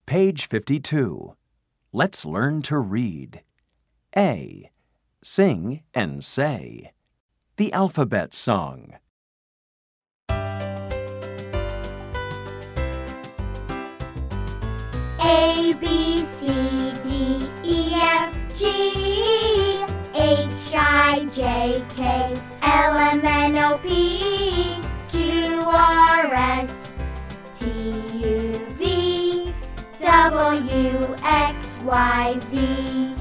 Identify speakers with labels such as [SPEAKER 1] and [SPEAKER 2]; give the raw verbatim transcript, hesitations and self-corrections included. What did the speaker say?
[SPEAKER 1] Page fifty-two. Let's learn to read. A. Sing and say. The alphabet song.
[SPEAKER 2] A, B, C, D, E, F, G, H, I, J, K, L, M, N, O, P, Q, R, S, T, U, V, W, X, Y, Z.